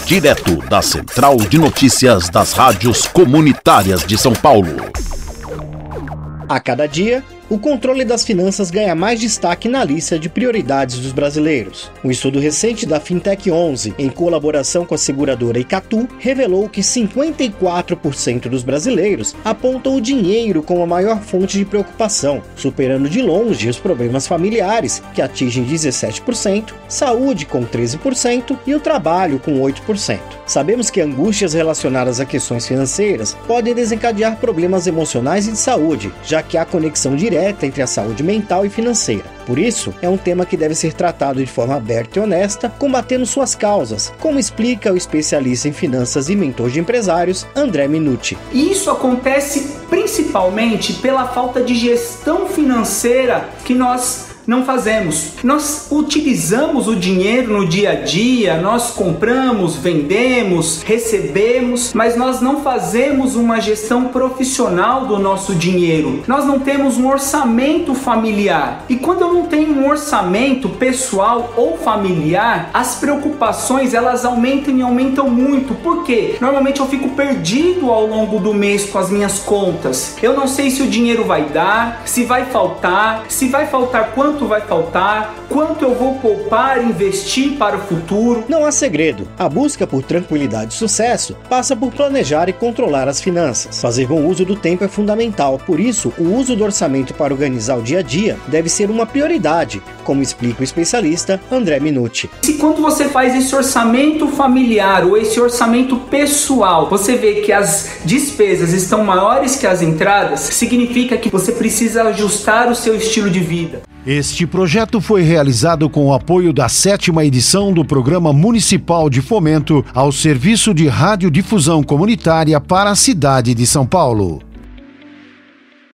direto da Central de Notícias das Rádios Comunitárias de São Paulo. A cada dia, o controle das finanças ganha mais destaque na lista de prioridades dos brasileiros. Um estudo recente da Fintech 11, em colaboração com a seguradora Icatu, revelou que 54% dos brasileiros apontam o dinheiro como a maior fonte de preocupação, superando de longe os problemas familiares, que atingem 17%, saúde com 13% e o trabalho com 8%. Sabemos que angústias relacionadas a questões financeiras podem desencadear problemas emocionais e de saúde, já que há conexão direta entre a saúde mental e financeira. Por isso, é um tema que deve ser tratado de forma aberta e honesta, combatendo suas causas, como explica o especialista em finanças e mentor de empresários, André Minucci. E isso acontece principalmente pela falta de gestão financeira que nós não fazemos. Nós utilizamos o dinheiro no dia a dia, nós compramos, vendemos, recebemos, mas nós não fazemos uma gestão profissional do nosso dinheiro. Nós não temos um orçamento familiar. E quando eu não tenho um orçamento pessoal ou familiar, as preocupações elas aumentam e aumentam muito. Por quê? Normalmente eu fico perdido ao longo do mês com as minhas contas. Eu não sei se o dinheiro vai dar, se vai faltar quanto vai faltar, quanto eu vou poupar e investir para o futuro. Não há segredo. A busca por tranquilidade e sucesso passa por planejar e controlar as finanças. Fazer bom uso do tempo é fundamental. Por isso, o uso do orçamento para organizar o dia a dia deve ser uma prioridade, como explica o especialista André Minucci. Se quando você faz esse orçamento familiar ou esse orçamento pessoal, você vê que as despesas estão maiores que as entradas, significa que você precisa ajustar o seu estilo de vida. Este projeto foi realizado com o apoio da 7ª edição do Programa Municipal de Fomento ao Serviço de Radiodifusão Comunitária para a cidade de São Paulo.